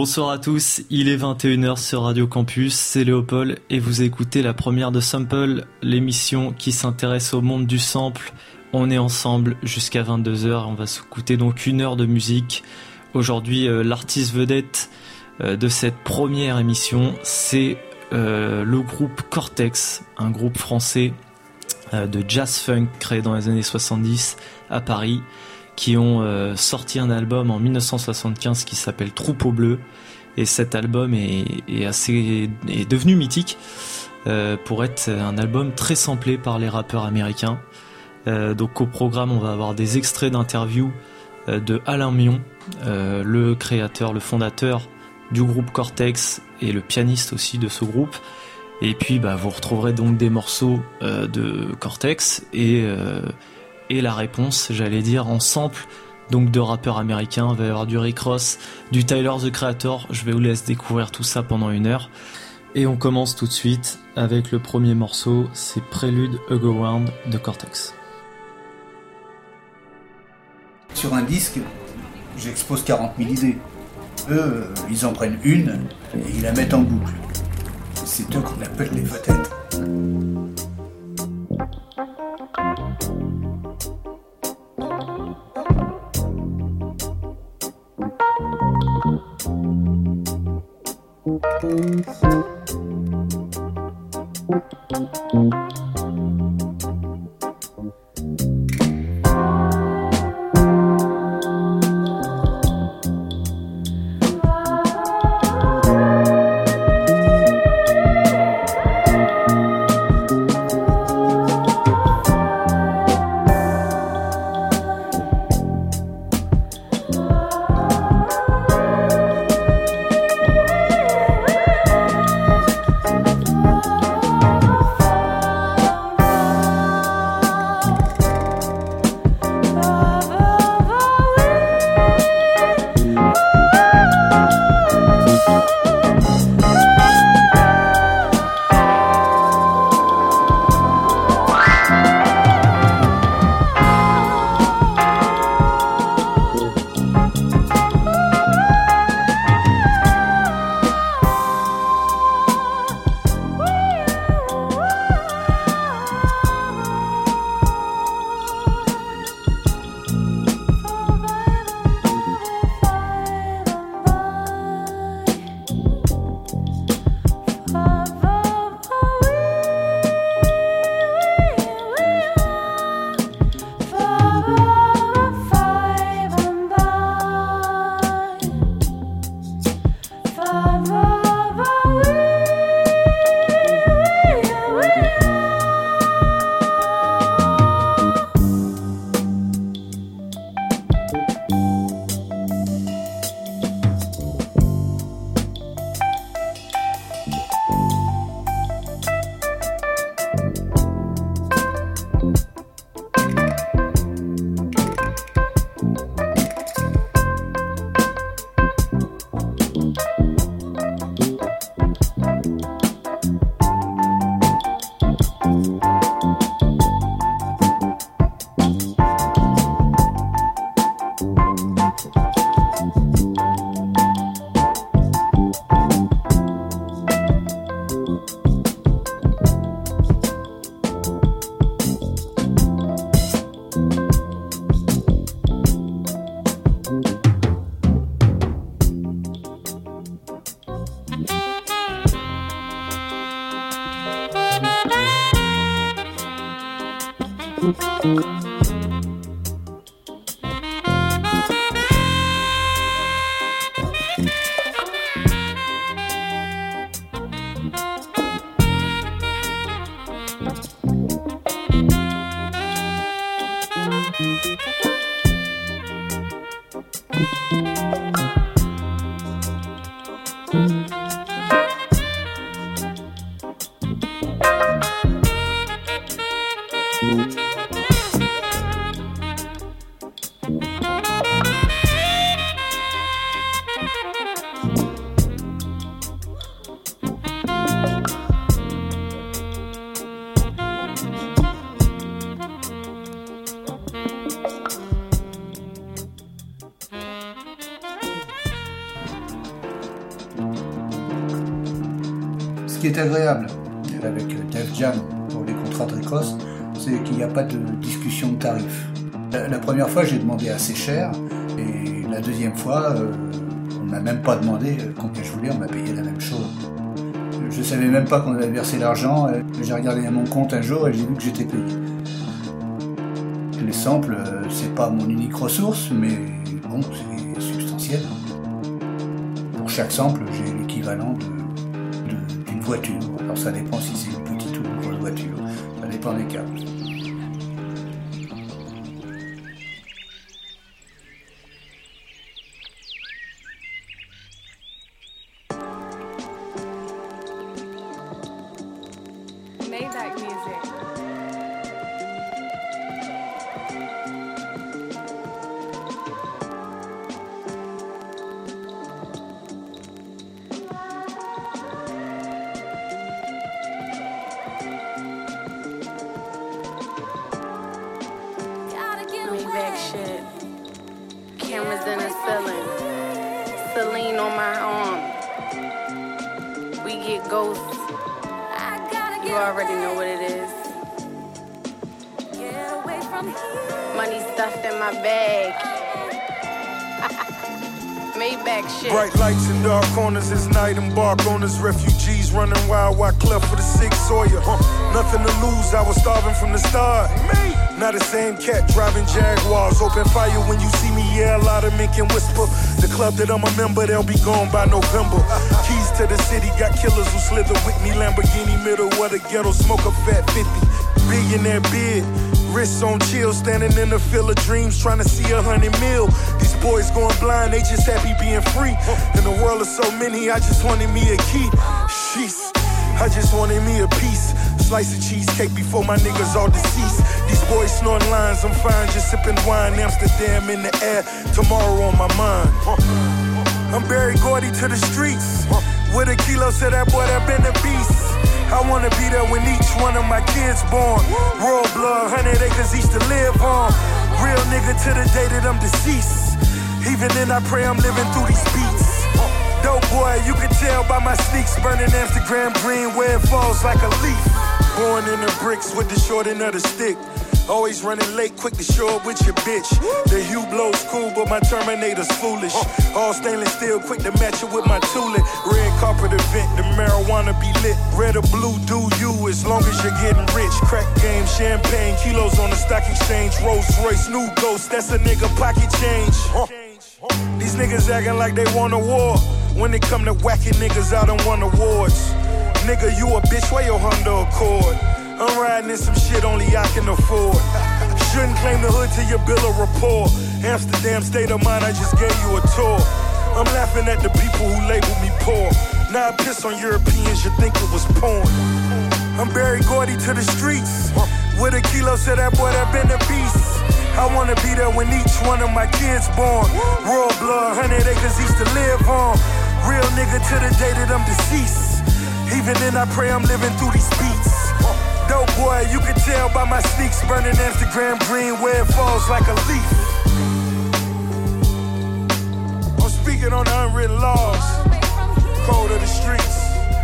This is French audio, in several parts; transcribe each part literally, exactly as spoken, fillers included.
Bonsoir à tous, il est vingt et une heures sur Radio Campus, c'est Léopold et vous écoutez la première de Sample, l'émission qui s'intéresse au monde du sample. On est ensemble jusqu'à vingt-deux heures, on va s'écouter donc une heure de musique. Aujourd'hui, euh, l'artiste vedette euh, de cette première émission, c'est euh, le groupe Cortex, un groupe français euh, de jazz funk créé dans les années soixante-dix à Paris, qui ont euh, sorti un album en dix-neuf cent soixante-quinze qui s'appelle Troupeau Bleu, et cet album est, est assez est devenu mythique euh, pour être un album très samplé par les rappeurs américains. Euh, donc au programme, on va avoir des extraits d'interviews euh, de Alain Mion, euh, le créateur, le fondateur du groupe Cortex et le pianiste aussi de ce groupe. Et puis bah, vous retrouverez donc des morceaux euh, de Cortex et euh, et la réponse, j'allais dire, en sample, donc de rappeurs américains. Il va y avoir du Rick Ross, du Tyler the Creator. Je vais vous laisser découvrir tout ça pendant une heure. Et on commence tout de suite avec le premier morceau, c'est Prélude A Go Round de Cortex. Sur un disque, j'expose quarante mille idées. Eux, ils en prennent une et ils la mettent en boucle. C'est eux qu'on appelle les vedettes. qui est agréable avec Def Jam pour les contrats de Recross, c'est qu'il n'y a pas de discussion de tarifs. La, la première fois, j'ai demandé assez cher, et la deuxième fois, euh, on m'a même pas demandé combien je voulais, on m'a payé la même chose. Je savais même pas qu'on avait versé l'argent, j'ai regardé à mon compte un jour et j'ai vu que j'étais payé. Les samples, c'est pas mon unique ressource, mais bon, c'est substantiel. Pour chaque sample, j'ai l'équivalent de, de, d'une voiture. Alors ça dépend si c'est une petite ou une grosse voiture, ça dépend des cas. Maybach music. Maybach shit. Cameras in the ceiling. Celine on my arm. We get ghosts. You already know what it is. Money stuffed in my bag. Maybach shit. Bright lights in dark corners, it's night. Embark on us, refugees running wild. Why cleft for the six Sawyer? Huh. Nothing to lose, I was starving from the start. Me. Not the same cat driving Jaguars. Open fire when you see me, yeah, a lot of men can whisper. The club that I'm a member, they'll be gone by November. Keys to the city, got killers who slither with me. Lamborghini middle of the ghetto, smoke a fat fifty. Billionaire bid, wrists on chill, standing in the field of dreams, trying to see a hundred mil. These boys going blind, they just happy being free. In the world of so many, I just wanted me a key. Sheesh, I just wanted me a piece. Slice of cheesecake before my niggas all deceased. These boys snorting lines, I'm fine, just sipping wine. Amsterdam in the air, tomorrow on my mind. I'm Barry Gordy to the streets. With a kilo, said that boy that been a beast. I wanna be there when each one of my kids born. Royal blood, hundred acres each to live on. Real nigga to the day that I'm deceased. Even then I pray I'm living through these beats. Dope boy, you can tell by my sneaks. Burning Amsterdam green where it falls like a leaf. Born in the bricks with the short end of the stick. Always running late, quick to show up with your bitch. The Hublot's cool, but my Terminator's foolish. All stainless steel, quick to match it with my tulip. Red carpet event, the marijuana be lit. Red or blue, do you, as long as you're getting rich. Crack game, champagne, kilos on the stock exchange. Rolls Royce, new ghost, that's a nigga pocket change. These niggas acting like they want a war. When it come to whacking niggas, I don't want awards. Nigga, you a bitch, where your Honda Accord? I'm riding in some shit only I can afford. Shouldn't claim the hood till your bill of rapport. Amsterdam state of mind, I just gave you a tour. I'm laughing at the people who label me poor. Now I piss on Europeans, you think it was porn. I'm Barry Gordy to the streets. With a kilo, said that boy that been a beast. I wanna be there when each one of my kids born. Royal blood, hundred acres each to live on. Real nigga to the day that I'm deceased. Even then I pray I'm living through these beats. Dope boy, you can tell by my sneaks. Burning Amsterdam green where it falls like a leaf. I'm speaking on the unwritten laws. Code of the streets.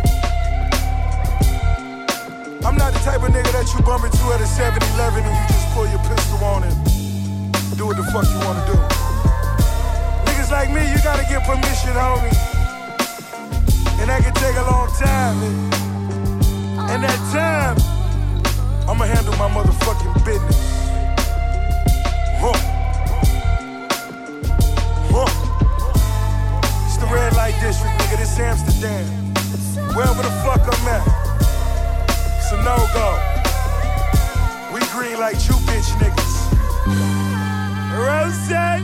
I'm not the type of nigga that you bump into at a seven eleven and you just pull your pistol on it. Do what the fuck you wanna do. Niggas like me, you gotta get permission, homie. And that can take a long time, man. And that time, I'ma handle my motherfucking business. Huh. Huh. It's the red light district, nigga, this Amsterdam. Wherever the fuck I'm at, it's a no-go. We green like you bitch niggas. Rose.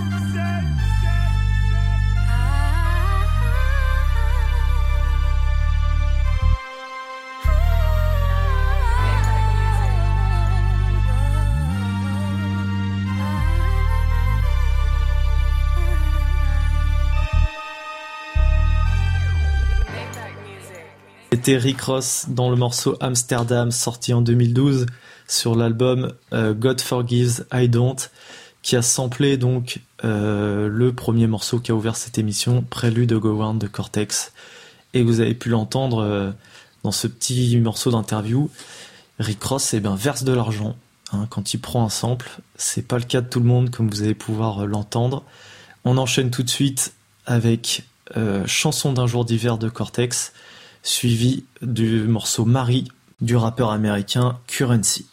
C'était Rick Ross dans le morceau Amsterdam, sorti en deux mille douze sur l'album euh, God Forgives I Don't, qui a samplé donc euh, le premier morceau qui a ouvert cette émission, Prélude de Go Round de Cortex. Et vous avez pu l'entendre, euh, dans ce petit morceau d'interview, Rick Ross eh ben, verse de l'argent hein, quand il prend un sample. C'est pas le cas de tout le monde, comme vous allez pouvoir l'entendre. On enchaîne tout de suite avec euh, Chanson d'un jour d'hiver de Cortex, suivi du morceau Marie du rappeur américain Currency.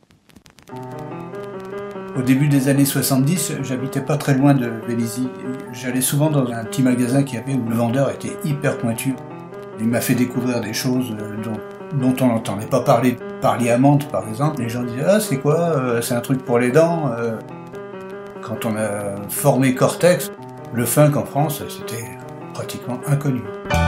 Au début des années soixante-dix, j'habitais pas très loin de Vélizy. J'allais souvent dans un petit magasin qu'il y avait où le vendeur était hyper pointu. Il m'a fait découvrir des choses dont, dont on n'entendait pas parler. Parliamante, par exemple, les gens disaient « Ah, c'est quoi ? C'est un truc pour les dents ?» Quand on a formé Cortex, le funk en France, c'était pratiquement inconnu.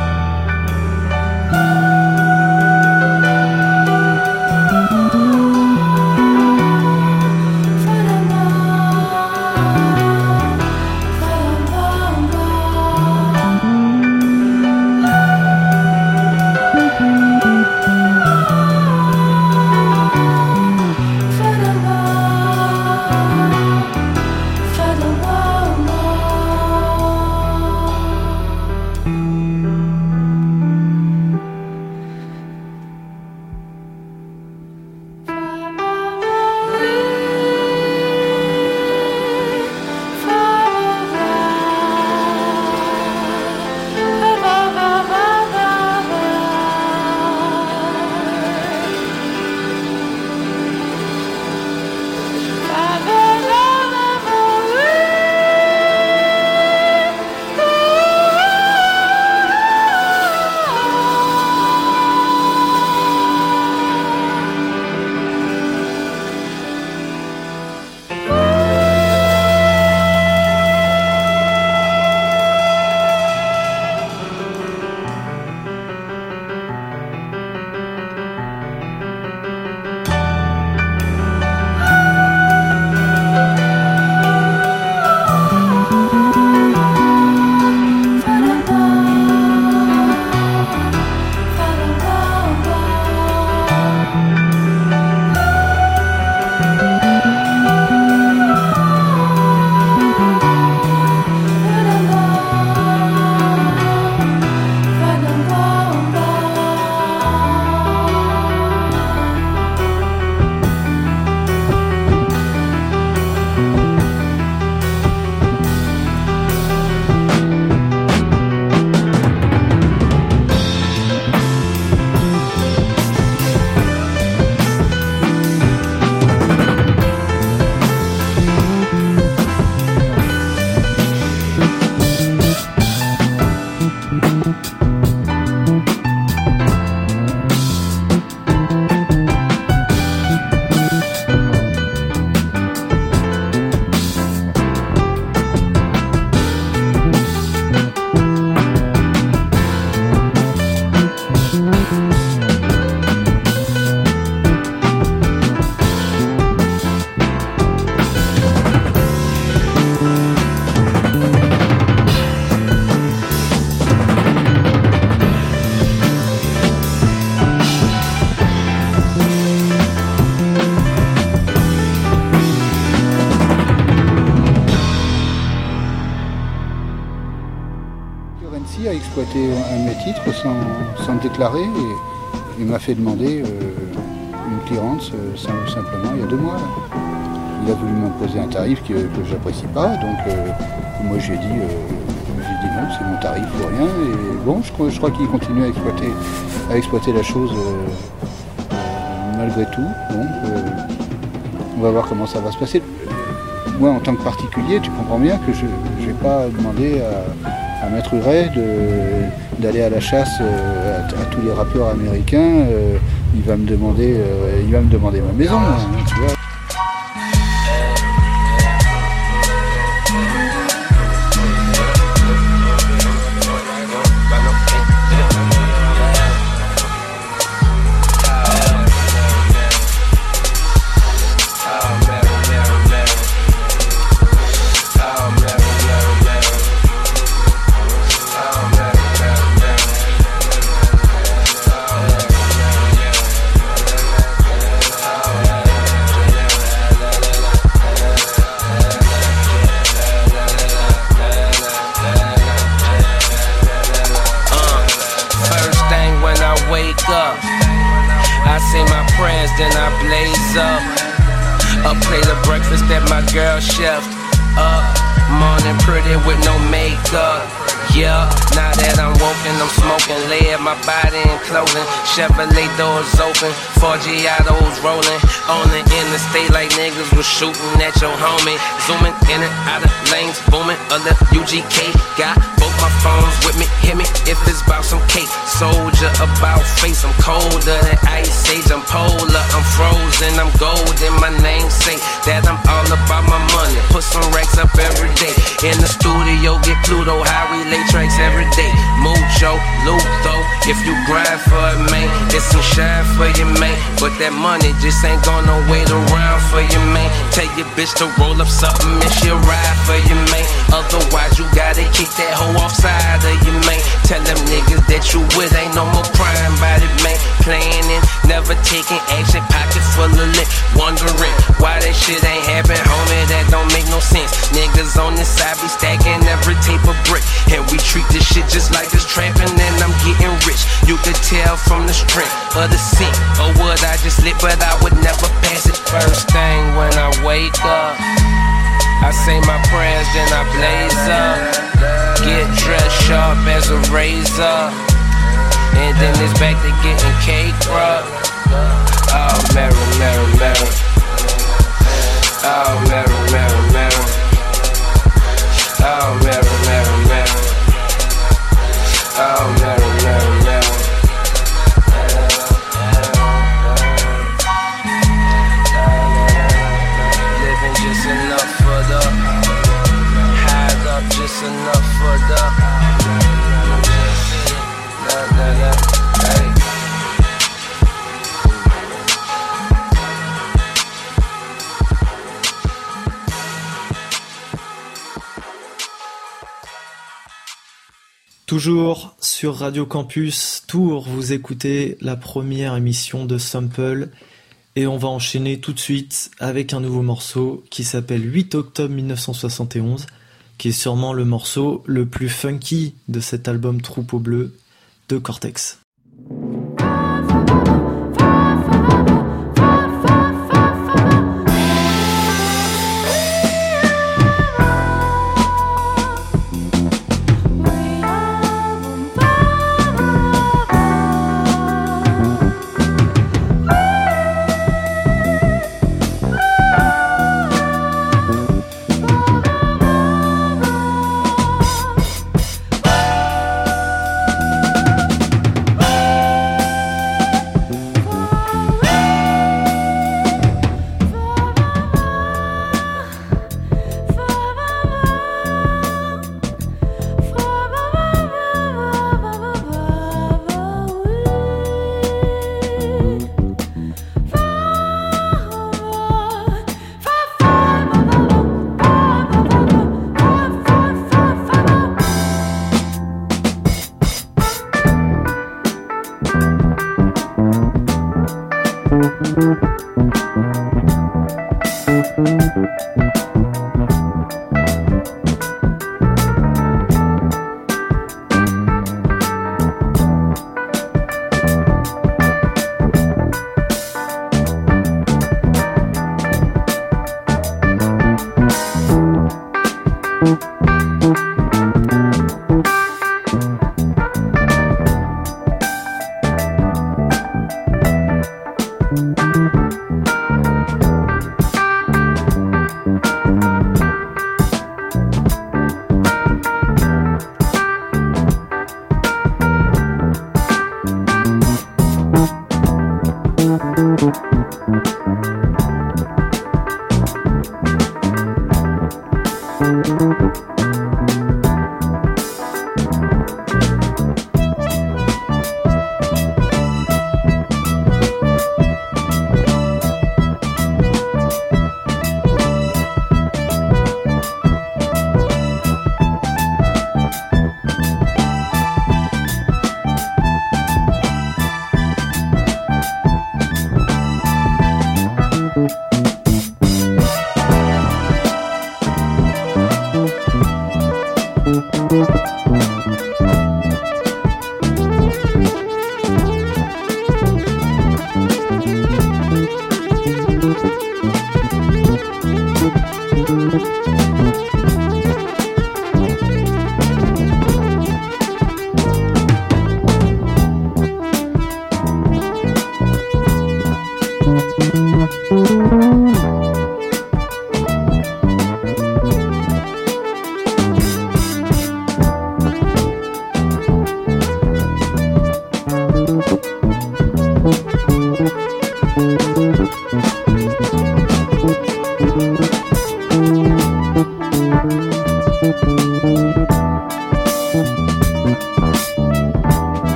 A exploité un de mes titres sans, sans me déclarer et il m'a fait demander euh, une clearance euh, simplement il y a deux mois. Il a voulu m'imposer un tarif que, que je n'apprécie pas, donc euh, moi j'ai dit, euh, j'ai dit non, c'est mon tarif pour rien. Et bon, je, je crois qu'il continue à exploiter, à exploiter la chose euh, malgré tout. Bon, euh, on va voir comment ça va se passer. Moi, en tant que particulier, tu comprends bien que je ne vais pas demander à, à Maître Huret d'aller à la chasse euh, à, à tous les rappeurs américains. Euh, il va me demander, euh, il va me demander ma maison, hein, tu vois. up. I say my prayers, then I blaze up. A plate of breakfast that my girl chefed up. Morning pretty with no makeup. Yeah, now that I'm woken, I'm smoking lead, my body in clothing. Chevrolet doors open, four Giottos rolling. On the interstate like niggas was shooting at your homie. Zooming in and out of lanes, booming. A little U G K, got both my phones with me. Hit me if it's about some cake. Soldier about face, I'm colder than ice age. I'm polar, I'm frozen, I'm golden. My name say that I'm all about my money. Put some racks up every day. In the studio, get Pluto, how we lay tracks every day. Mucho, Lutho, if you grind for it, man, it's some shine for you, man. But that money just ain't gonna wait around for you, man. Tell your bitch to roll up something and she'll ride for you, man. Otherwise, you gotta kick that hoe offside of you, man. Tell them niggas that you with ain't no more crime about it, man. Planning, never taking action, pocket full of lit. Wondering why that shit ain't happen, homie, that don't make no sense. Niggas on this side be stacking every tape of brick. And we treat this shit just like it's trapping, and I'm getting rich. You could tell from the strength of the scent, or would I just lit, but I would never pass it. First thing when I wake up, I say my prayers, then I blaze up. Get dressed sharp as a razor, and then it's back to getting cake, bruh. Oh, Mary, Mary, Mary. Oh, Mary, Mary, Mary. Oh, Mary, Mary, Mary. Oh, Mary, Mary, Mary. Living just enough for the hide up, just enough for the la, la, la, hey. Toujours sur Radio Campus Tours, vous écoutez la première émission de Sample et on va enchaîner tout de suite avec un nouveau morceau qui s'appelle huit octobre mille neuf cent soixante et onze, qui est sûrement le morceau le plus funky de cet album Troupeau Bleu de Cortex.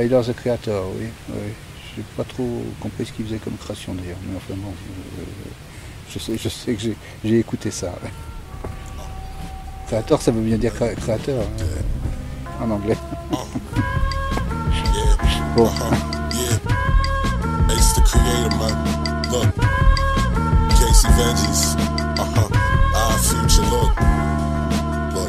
Tyler the Creator, oui. oui. Je n'ai pas trop compris ce qu'il faisait comme création d'ailleurs, mais enfin bon, euh, je, sais, je sais que j'ai, j'ai écouté ça. Ouais. Creator, ça veut bien dire cré- créateur euh, en anglais. Bon. Ace the Creator, man. Look, Casey Veggies. Uh-huh. Our future, look. Look.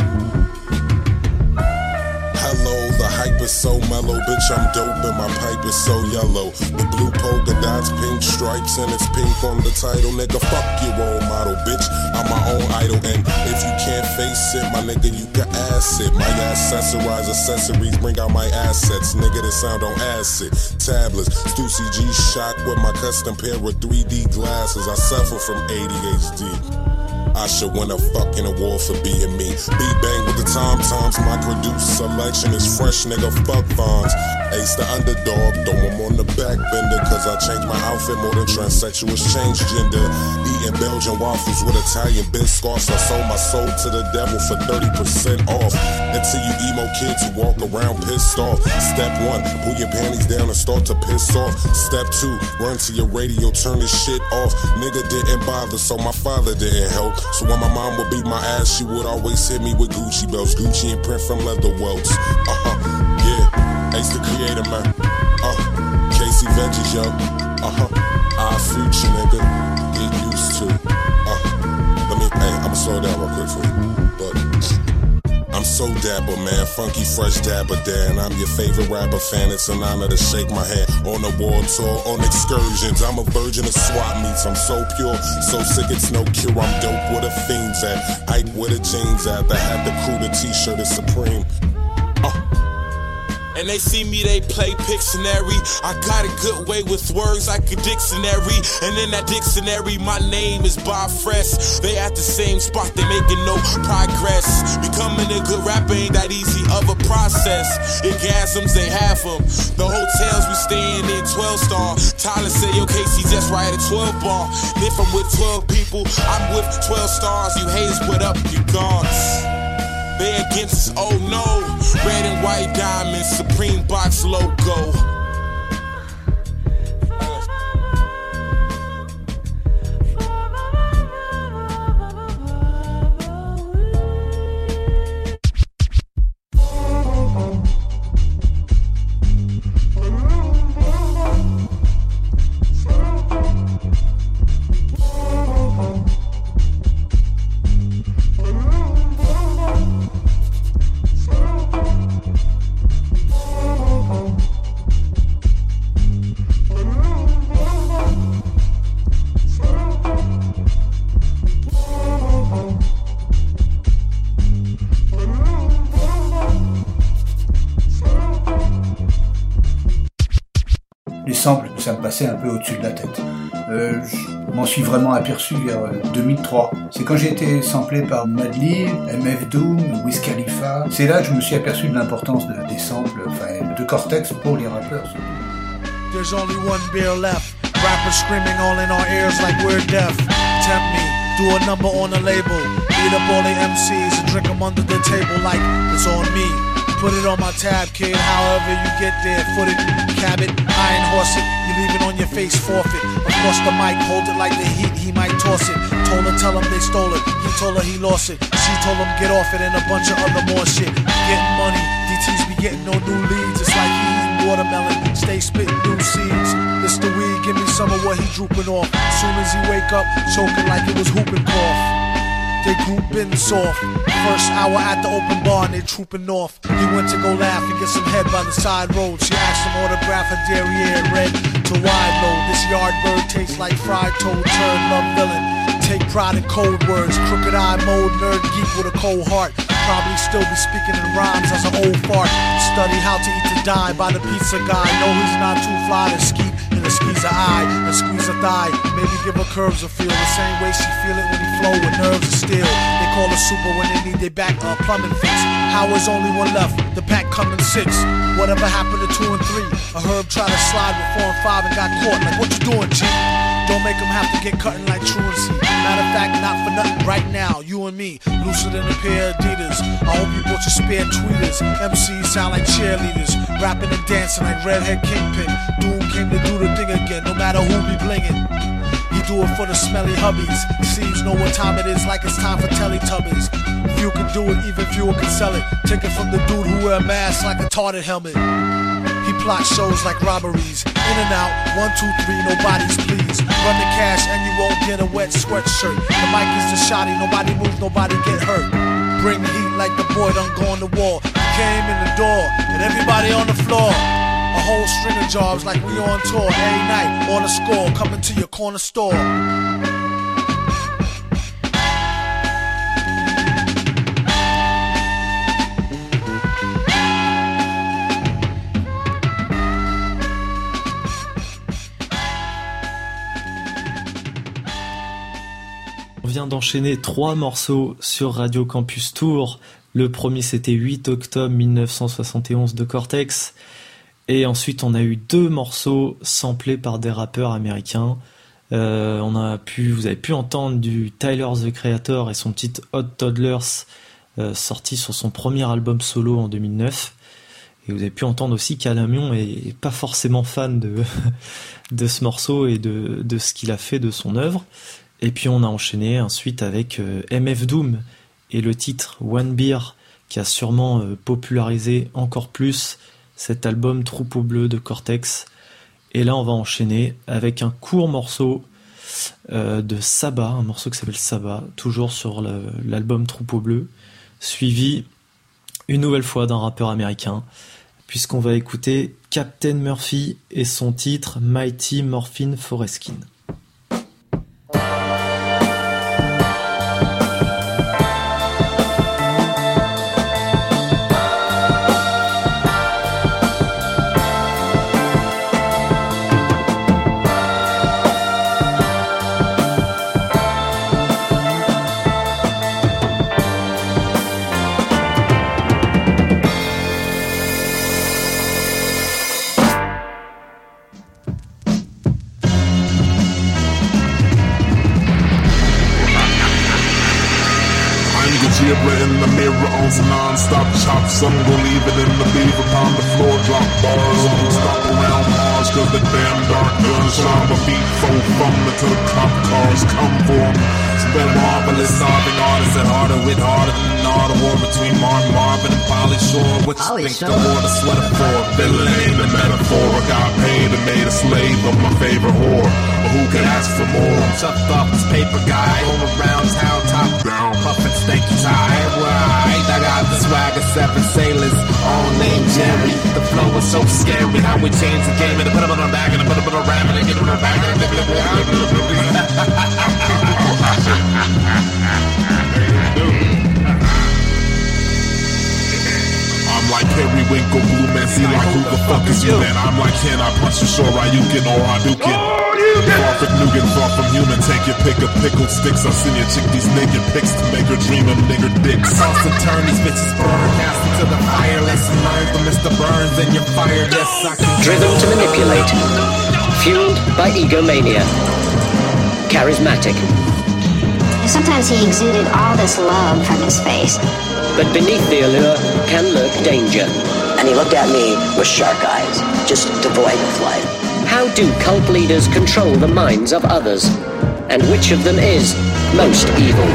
Hello, the hype is so mellow, bitch, I'm dope and my pipe is so yellow. The blue polka dots, pink stripes, and it's pink on the title. Nigga, fuck your role model, bitch, I'm my own idol. And if you can't face it, my nigga, you can ass it. My accessorize accessories, bring out my assets. Nigga, this sound on acid. Tablets, Stussy G shot with my custom pair of three D glasses. I suffer from A D H D. I should win a fucking award for being me. Beat bang with the tom toms. My produced selection is fresh, nigga. Fuck Vons. Ace the underdog. Throw him on the back bender. Cause I changed my outfit more than transsexuals change gender. Eating Belgian waffles with Italian biscuits. I sold my soul to the devil for thirty percent off. Until you emo kids who walk around pissed off. Step one, pull your panties down and start to piss off. Step two, run to your radio, turn this shit off. Nigga didn't bother, so my father didn't help. So when my mom would beat my ass, she would always hit me with Gucci belts. Gucci and print from leather welts. Uh-huh, yeah, Ace the Creator, man. Uh, Casey Veggies, yo. Uh-huh, our future, nigga. Get used to. Uh, let me, hey, I'ma slow down real quick for you. But I'm so dapper, man, funky fresh dapper Dan. I'm your favorite rapper fan, it's an honor to shake my hand. On a war tour, on excursions, I'm a virgin of swap meets. I'm so pure, so sick it's no cure. I'm dope where the fiends at, hype where the jeans at. The hat, the crew, the t-shirt is supreme. Uh. And they see me, they play Pictionary. I got a good way with words like a dictionary. And in that dictionary, my name is Bob Fresh. They at the same spot, they making no progress. Becoming a good rapper ain't that easy of a process. Orgasms, they have them. The hotels we staying in, twelve star. Tyler said, yo, Casey just right at twelve bar. If I'm with twelve people, I'm with twelve stars. You haters, put up your guards. They against us, oh no. Red and white diamonds, Supreme Box logo. Samples, ça me passait un peu au-dessus de la tête. Euh, je m'en suis vraiment aperçu vers deux mille trois. C'est quand j'ai été samplé par Madlib, M F Doom, Wiz Khalifa. C'est là que je me suis aperçu de l'importance de, des samples, enfin de Cortex pour les rappeurs. There's only one beer left. Rappers screaming all in our ears like we're deaf. Tempt me, do a number on a label. Beat up all the M Cs and drink them under the table like it's on me. Put it on my tab, kid, however you get there. Foot it, cab it, iron horse it. You leave it on your face, forfeit. Across the mic, hold it like the heat, he might toss it. Told her, tell him they stole it. He told her he lost it. She told him get off it and a bunch of other more shit. Getting money, D Ts be getting no new leads. It's like he eating watermelon, stay spitting new seeds. It's the weed, give me some of what he drooping off. Soon as he wake up, choking like it was whooping cough. They grouping soft. First hour at the open bar and they trooping off. He went to go laugh and get some head by the side road. She asked him autograph her derriere, red to wide load. This yard bird tastes like fried toad, turd, love villain. Take pride in code words, crooked eye mode, nerd geek with a cold heart. Probably still be speaking in rhymes as an old fart. Study how to eat to die by the pizza guy. No, he's not too fly to ski in a squeeze a eye, a squeeze a thigh. Maybe give her curves a feel the same way she feel it when he flow with nerves of steel. They call her super when they need their back uh, plumbing fix. How is only one left? The pack coming six. Whatever happened to two and three? A herb tried to slide with four and five and got caught. Like what you doing, G? Don't make them have to get cutting like truancy. Matter of fact, not for nothing right now. You and me, looser than a pair of Adidas. I hope you bought your spare tweeters. M Cs sound like cheerleaders. rapping and dancing like Redhead Kingpin. Doom came to do the thing again, no matter who be blingin'. He do it for the smelly hubbies. Seeds know what time it is, like it's time for Teletubbies. Few can do it, even fewer can sell it. Take it from the dude who wear a mask like a tarted helmet. He plots shows like robberies. In and out, one, two, three, nobody's pleased. Run the cash and you won't get a wet sweatshirt. The mic is the shotty, nobody moves, nobody get hurt. Bring the heat like the boy done go on the wall. He came in the door and everybody on the floor. A whole string of jobs like we on tour. Every night on the score, coming to your corner store. On vient d'enchaîner trois morceaux sur Radio Campus Tour. Le premier c'était huit octobre mille neuf cent soixante et onze de Cortex. Et ensuite on a eu deux morceaux samplés par des rappeurs américains. Euh, on a pu, vous avez pu entendre du Tyler the Creator et son titre Hot Toddlers euh, sorti sur son premier album solo en deux mille neuf. Et vous avez pu entendre aussi qu'Alamion est pas forcément fan de, de ce morceau et de, de ce qu'il a fait de son œuvre. Et puis on a enchaîné ensuite avec euh, M F Doom et le titre One Beer qui a sûrement euh, popularisé encore plus cet album Troupeau Bleu de Cortex. Et là on va enchaîner avec un court morceau euh, de Saba, un morceau qui s'appelle Saba, toujours sur le, l'album Troupeau Bleu, suivi une nouvelle fois d'un rappeur américain, puisqu'on va écouter Captain Murphy et son titre Mighty Morphin Foreskin. In the mirror on some non-stop chop. Some gon' leave it in the beef upon the floor. Drop bars, some stop around Mars. Cause the damn dark gunshot my feet four fumbling till the cop cars come for 'em. Spell marvelous, solving artists and harder with harder than all the war between Martin Marvin and Pauly Shore. What you think I wore the sweater for? Villain ain't the metaphor. I got paid and made a slave of my favorite whore. But who could ask for more? I'm chucked off this paper guy. Roll around town, top down, puffin' stanky tie. Right, I got the swag of seven sailors, all named Jerry. The flow was so scary, how we changed the game and I put it on our back and I put it on our ram and I get it on our back and I get it on our back. I'm like Periwinkle, Blue Man, see like who the fuck is you, man? I'm like, can I punch you, sure I you can or I do can. Far from Nugan, far from human, take your pick of pickled sticks. I'll send your chick these naked pics to make her dream of nigger dicks. Toss and turn these bitches burn, cast into the fire. Lesson learned from Mister Burns and you're fired. Yes, I can. Driven to manipulate, fueled by egomania, charismatic. Sometimes he exuded all this love from his face. But beneath the allure can lurk danger. And he looked at me with shark eyes, just devoid of life. How do cult leaders control the minds of others? And which of them is most evil?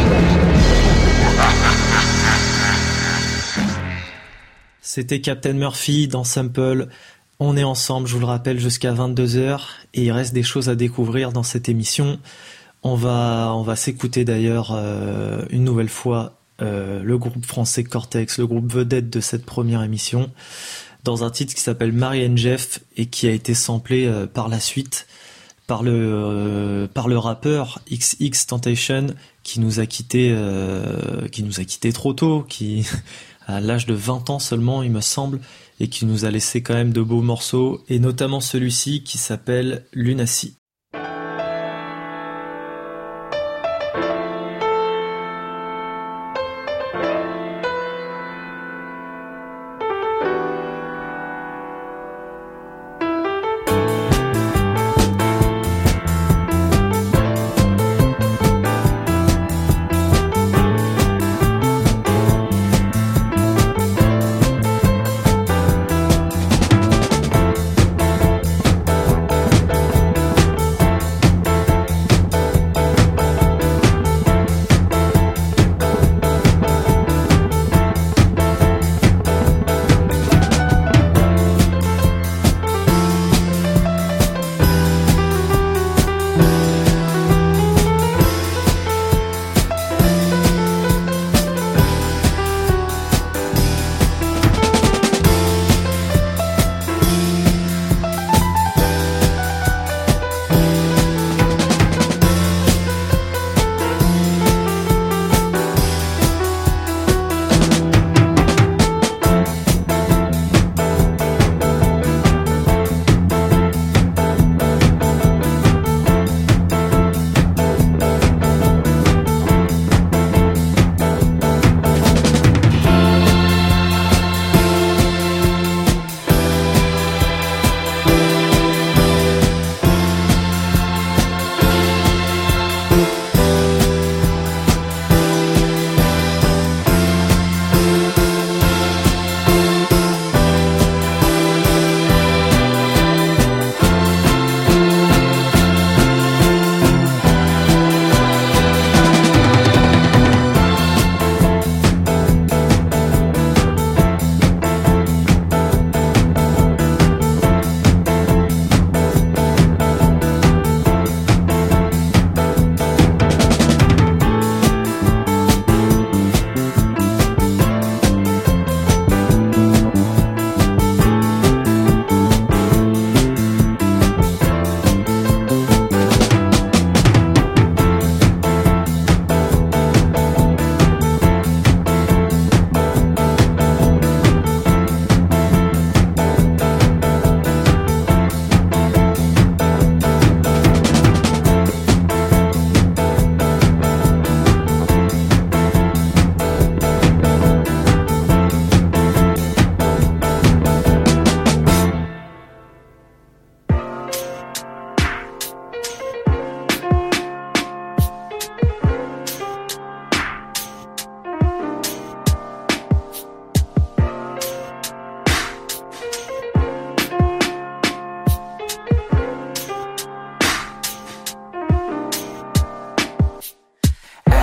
C'était Captain Murphy dans Sample. On est ensemble, je vous le rappelle, jusqu'à vingt-deux heures. Et il reste des choses à découvrir dans cette émission. On va, on va s'écouter d'ailleurs euh, une nouvelle fois euh, le groupe français Cortex, le groupe vedette de cette première émission, dans un titre qui s'appelle Mary and Jeff et qui a été samplé euh, par la suite par le euh, par le rappeur X X Temptation qui nous a quitté euh, qui nous a quitté trop tôt, qui à l'âge de vingt ans seulement il me semble, et qui nous a laissé quand même de beaux morceaux, et notamment celui-ci qui s'appelle Lunacy.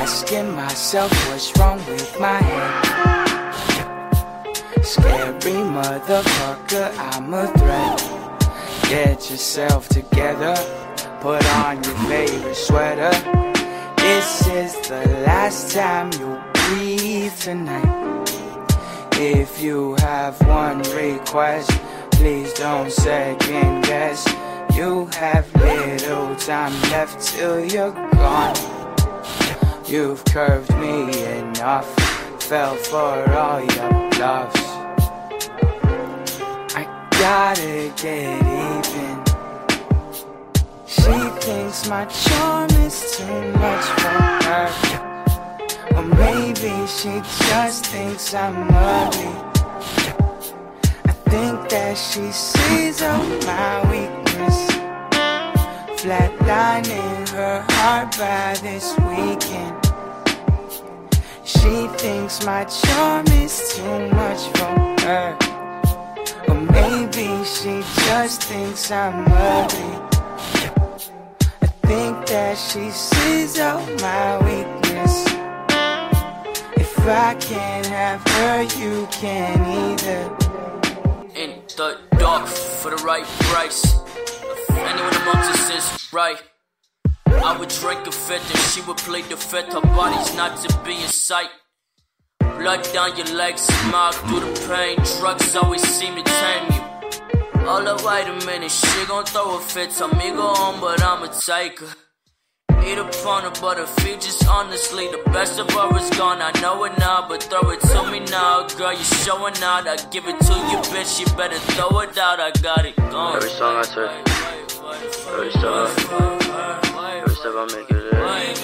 asking myself what's wrong with my head. Scary motherfucker, I'm a threat. Get yourself together, put on your favorite sweater. This is the last time you breathe tonight. If you have one request, please don't second guess. You have little time left till you're gone. You've curved me enough, fell for all your bluffs. I gotta get even. She thinks my charm is too much for her. Or maybe she just thinks I'm ugly. I think that she sees all my weakness, flatlining her heart by this weekend. She thinks my charm is too much for her. Or maybe she just thinks I'm ugly. I think that she sees all my weakness. If I can't have her, you can't either. In the dark for the right price. If anyone amongst us is right, I would drink a fifth and she would plead the fifth. Her body's not to be in sight. Blood down your legs, smile through the pain. Drugs always seem to tame you. Hold up, wait a minute, she gon' throw a fit. Tell me go home, but I'ma take her. Eat upon her, but her features honestly, the best of her is gone. I know it now, but throw it to me now. Girl, you showing out, I give it to you, bitch. You better throw it out, I got it gone. Every song I take, every step, every step I make it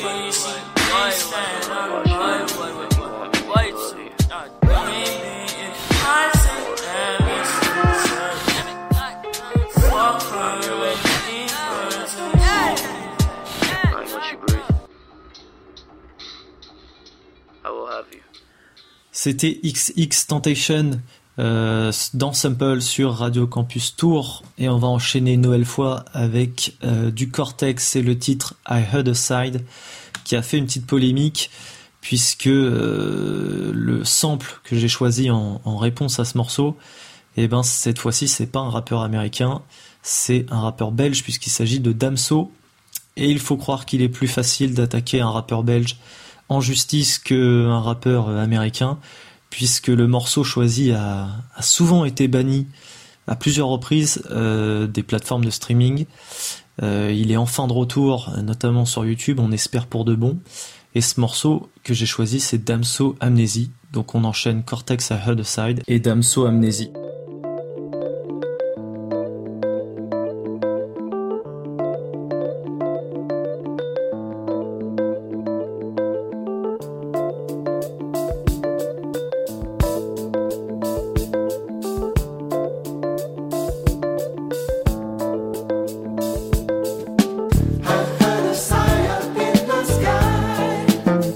C'était X X Temptation euh, dans Sample sur Radio Campus Tours, et on va enchaîner une nouvelle fois avec euh, du Cortex et le titre I Heard a Side, qui a fait une petite polémique puisque euh, le sample que j'ai choisi en, en réponse à ce morceau, et ben cette fois-ci c'est pas un rappeur américain, c'est un rappeur belge puisqu'il s'agit de Damso, et il faut croire qu'il est plus facile d'attaquer un rappeur belge en justice qu'un rappeur américain, puisque le morceau choisi a, a souvent été banni à plusieurs reprises euh, des plateformes de streaming. Euh, il est enfin de retour, notamment sur YouTube, on espère pour de bon. Et ce morceau que j'ai choisi, c'est Damso Amnésie. Donc on enchaîne Cortex I Heard a Side et Damso Amnésie.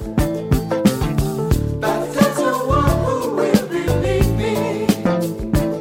But there's no one who will believe me.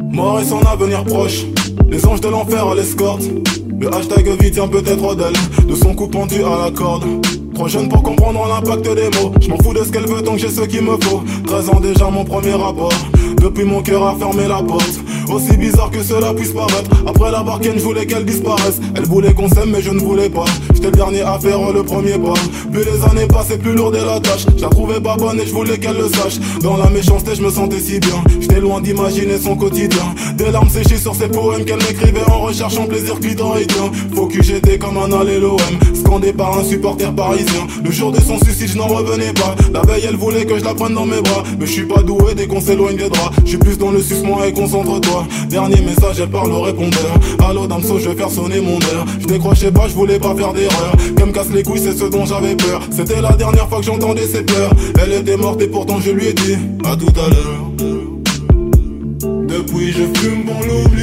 Mort et son avenir proche, les anges de l'enfer à l'escorte. Le hashtag vie tient peut-être d'elle, de son coup pendu à la corde. Trop jeune pour comprendre l'impact des mots. Je m'en fous de ce qu'elle veut tant que j'ai ce qu'il me faut. treize ans déjà mon premier rapport. Depuis mon cœur a fermé la porte. Aussi bizarre que cela puisse paraître. Après la barquette je voulais qu'elle disparaisse. Elle voulait qu'on s'aime mais je ne voulais pas. J'étais le dernier à faire le premier pas. Plus les années passaient plus lourde est la tâche. Je la trouvais pas bonne et je voulais qu'elle le sache. Dans la méchanceté je me sentais si bien. J'étais loin d'imaginer son quotidien. Des larmes séchées sur ses poèmes qu'elle m'écrivait en recherchant plaisir clitoridien. Faut que j'étais comme un allélo M, scandé par un supporter parisien. Le jour de son suicide je n'en revenais pas. La veille elle voulait que je la prenne dans mes bras. Mais je suis pas doué dès qu'on s'éloigne des draps. Je suis plus dans le sucement et concentre-toi. Dernier message elle parle au répondeur. Allô Damso je vais faire sonner mon heure. Je décrochais pas je voulais pas faire d'erreur. Qu'elle me casse les couilles c'est ce dont j'avais peur. C'était la dernière fois que j'entendais ses pleurs. Elle était morte et pourtant je lui ai dit à tout à l'heure. Depuis je fume pour l'oublier.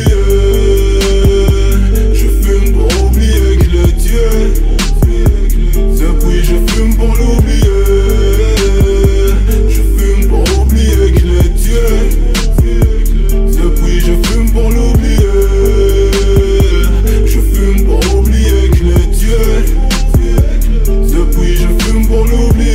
Je fume pour oublier que je l'ai tué. Depuis je fume pour l'oublier. Je fume pour oublier que je l'ai tué. Depuis je fume pour l'oublier. Je fume pour oublier que je l'ai tué. Depuis je fume pour l'oublier.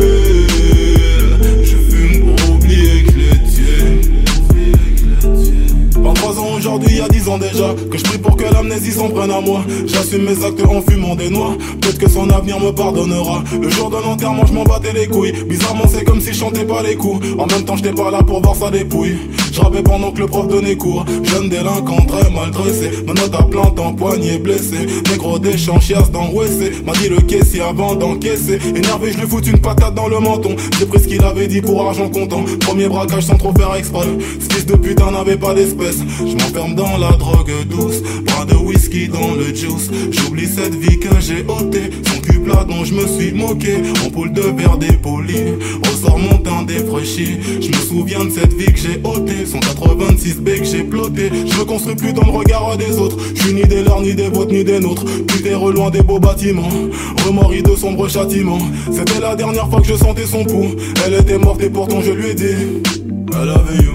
Je fume pour oublier que je l'ai tué. vingt-trois ans aujourd'hui, il y a dix ans déjà, que je prie pour que l'amnésie s'en prenne à moi. J'assume mes actes en fumant des noix. Peut-être que son avenir me pardonnera. Le jour de l'enterrement, je m'en battais les couilles. Bizarrement, c'est comme si je chantais pas les coups. En même temps, j'étais pas là pour voir sa dépouille. Je rappais pendant que le prof donnait cours. Jeune délinquant, très mal dressé. Ma note à plante en poignet blessé. Négro des champs, chiasse dans W C. M'a dit le caissier avant d'encaisser. Énervé, je lui fous une patate dans le menton. J'ai pris ce qu'il avait dit pour argent comptant. Premier braquage sans trop faire exprès. Ce fils de putain n'avait pas d'espèce. Je m'enferme dans la drogue douce. Bras de whisky dans le juice. J'oublie cette vie que j'ai ôtée. Son cul plat dont je me suis moqué. Ampoule de verre dépoli. Ressort mon teint défraîchi. Je me souviens de cette vie que j'ai ôtée. Son quatre-vingt-six B que j'ai ploté. Je me construis plus dans le regard des autres. Je suis ni des leurs, ni des vôtres, ni des nôtres. Plus terre loin des beaux bâtiments. Remords de sombres châtiments. C'était la dernière fois que je sentais son pouls. Elle était morte et pourtant je lui ai dit I love you.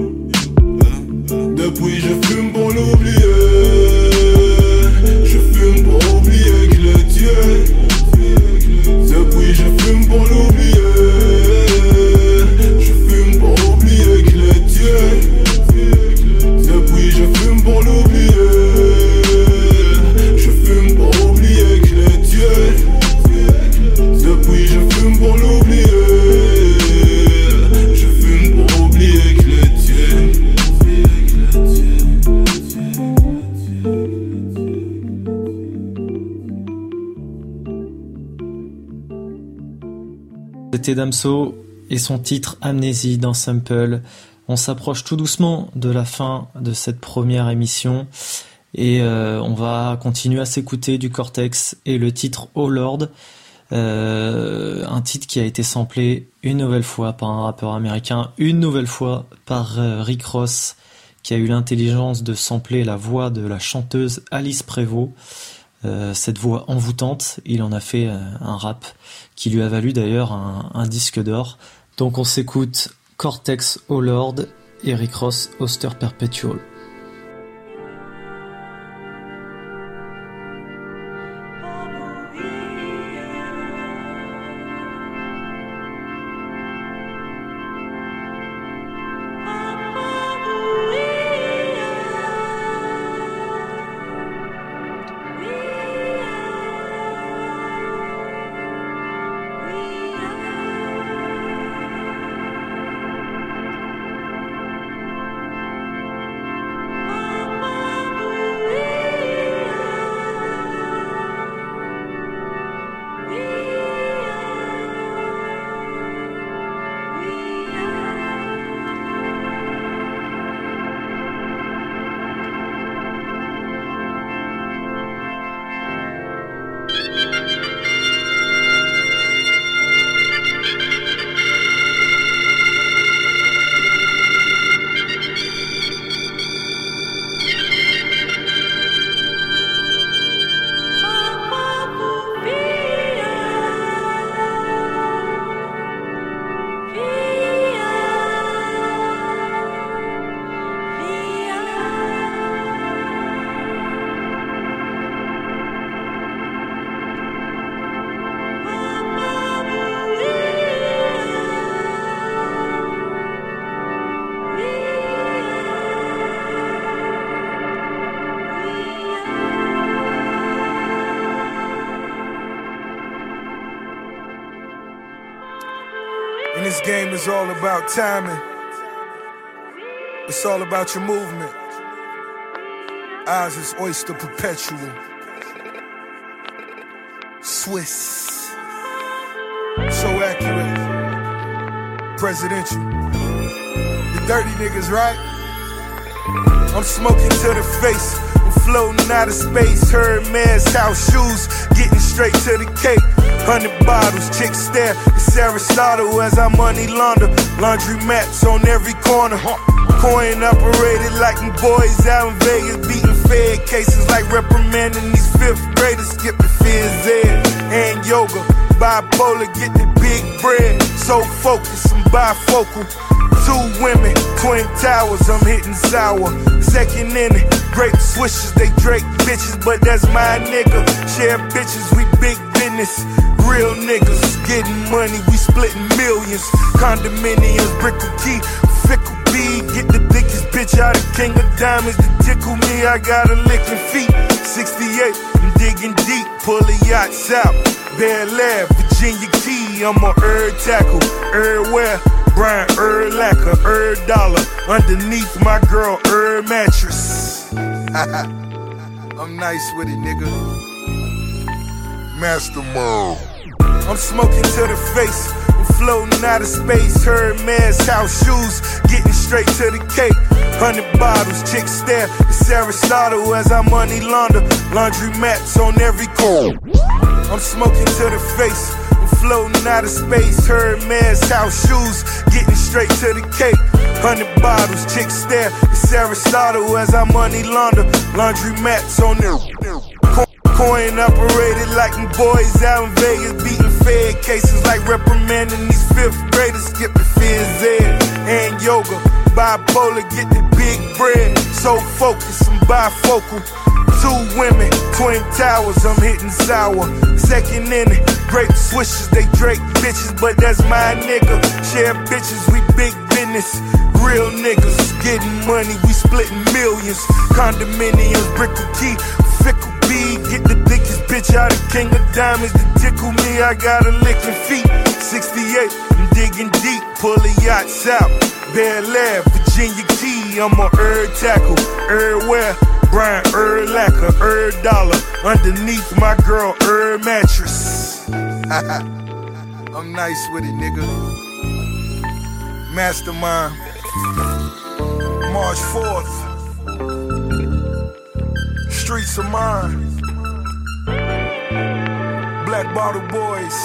Depuis je fume pour l'oublier. Je fume pour oublier que je l'ai tué. Depuis je fume pour l'oublier. Je fume pour oublier que je l'ai tué. Depuis je fume pour l'oublier. Je fume pour oublier que je l'ai tué. Depuis je fume pour l'oublier. Je fume pour oublier que je l'ai tué. C'était Damso et son titre Amnésie dans Sample. On s'approche tout doucement de la fin de cette première émission et euh, on va continuer à s'écouter du Cortex et le titre Oh Lord, euh, un titre qui a été samplé une nouvelle fois par un rappeur américain, une nouvelle fois par euh, Rick Ross, qui a eu l'intelligence de sampler la voix de la chanteuse Alice Prévost. Euh, cette voix envoûtante, il en a fait euh, un rap qui lui a valu d'ailleurs un, un disque d'or. Donc on s'écoute Cortex Oh Lord et Rick Ross Auster Perpetual. This game is all about timing. It's all about your movement. Ours is oyster perpetual. Swiss. So accurate. Presidential. The dirty niggas, right? I'm smoking to the face. I'm floating out of space. Hermes house shoes. Getting straight to the cake. Hundred bottles, chicks stare. It's Aristotle as I money launder. Laundry mats on every corner. Coin operated like them boys out in Vegas. Beating fed cases like reprimanding these fifth graders. Skipping phys ed and yoga. Bipolar, get the big bread. So focused, I'm bifocal. Two women, twin towers, I'm hitting sour. Second inning, grape swishes, they Drake bitches, but that's my nigga. Share bitches, we big business. Real niggas getting money, we splitting millions. Condominiums, brickle key, fickle B. Get the thickest bitch out of King of Diamonds to tickle me. I got a licking feet. sixty-eight, I'm digging deep, pulling yachts out. Bel Air, Virginia Key, I'm on Erd tackle, Erdwear. Brian Urlacher, Erd dollar. Underneath my girl, Erd mattress. I'm nice with it, nigga. Mastermind. I'm smoking to the face. I'm floating out of space. Hermes house shoes. Getting straight to the cake. Hundred bottles, chicks stare. It's Aristotle as I money launder. Laundry mats on every corner. I'm smoking to the face. Floating out of space, Hermes house shoes, getting straight to the cake. Hundred bottles, chicks stare. It's Aristotle as I money launder. Laundry mats on there. Coin operated like them boys out in Vegas. Beating fed cases like reprimanding these fifth graders. Skipping phys ed and yoga. Bipolar, get the big bread. So focused, I'm bifocal. Two women, twin towers, I'm hitting sour. Second inning, grape swishes, they Drake bitches, but that's my nigga. Share bitches, we big business. Real niggas getting money, we splitting millions. Condominiums, brickle key, fickle B. Get the thickest bitch out of King of Diamonds to tickle me. I got a licking feet. sixty-eight, I'm digging deep, pulling yachts out. Bel Air, Virginia Key, I'm on Erd tackle, Erdwear. Brian Urlacher, Erd dollar. Underneath my girl, Erd mattress. I'm nice with it, nigga. Mastermind. March fourth. Streets of mine. Black Bottle Boys.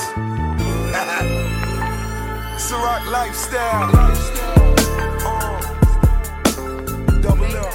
Ciroc lifestyle. Uh, double up.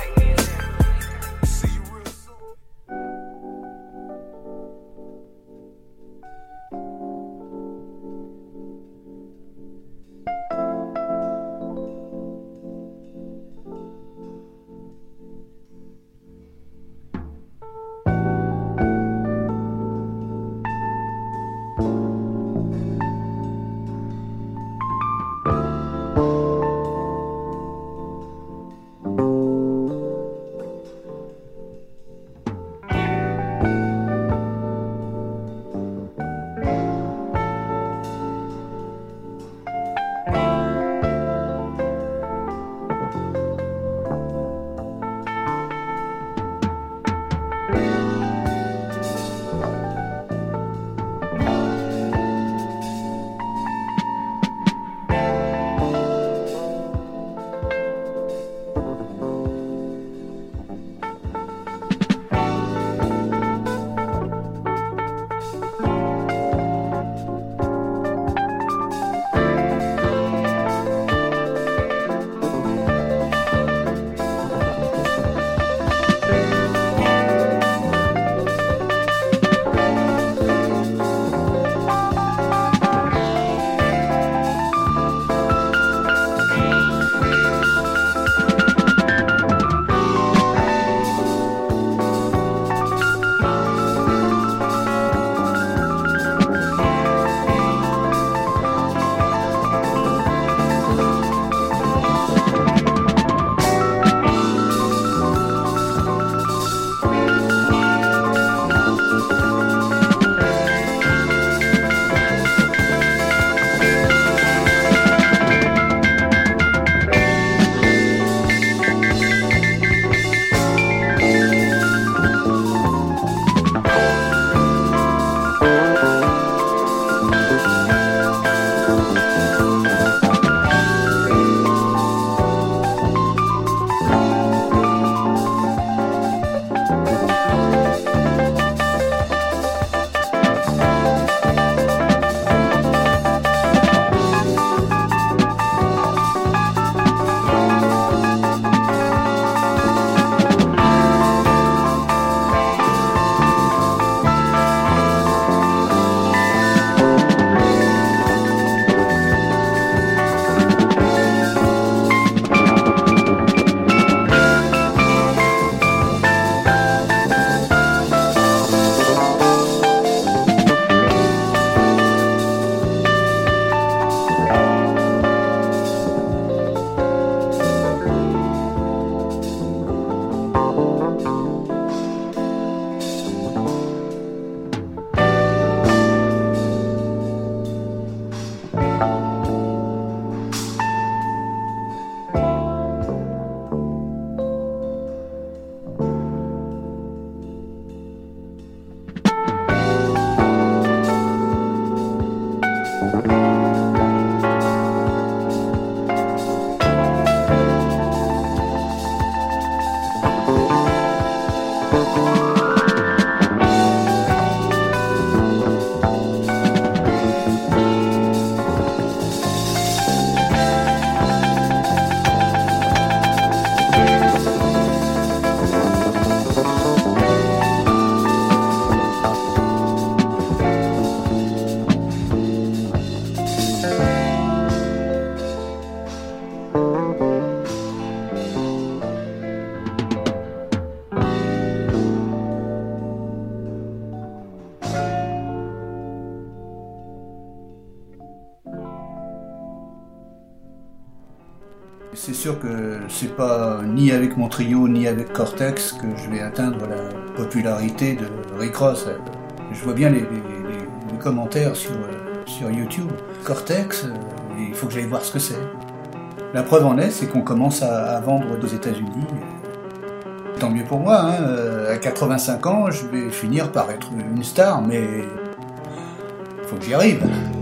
C'est sûr que c'est pas ni avec mon trio ni avec Cortex que je vais atteindre la popularité de Rick Ross. Je vois bien les, les, les, les commentaires sur, sur YouTube. Cortex, il faut que j'aille voir ce que c'est. La preuve en est, c'est qu'on commence à, à vendre aux États-Unis. Tant mieux pour moi, hein. À quatre-vingt-cinq ans, je vais finir par être une star, mais il faut que j'y arrive.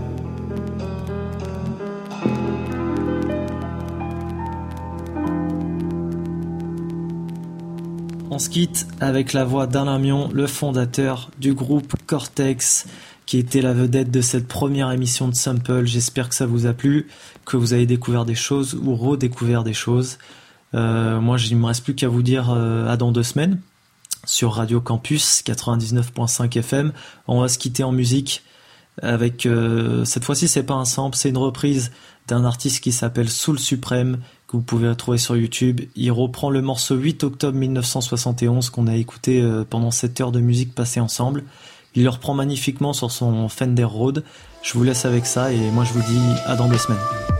On se quitte avec la voix d'Alain Mion, le fondateur du groupe Cortex, qui était la vedette de cette première émission de Sample. J'espère que ça vous a plu, que vous avez découvert des choses ou redécouvert des choses. Euh, moi, il ne me reste plus qu'à vous dire euh, à dans deux semaines sur Radio Campus quatre-vingt-dix-neuf virgule cinq F M. On va se quitter en musique avec, euh, cette fois-ci, c'est pas un sample, c'est une reprise d'un artiste qui s'appelle Soul Supreme, que vous pouvez retrouver sur YouTube. Il reprend le morceau huit octobre mille neuf cent soixante et onze qu'on a écouté euh, pendant cette heure de musique passée ensemble. Il le reprend magnifiquement sur son Fender Rhodes. Je vous laisse avec ça et moi je vous dis à dans deux semaines.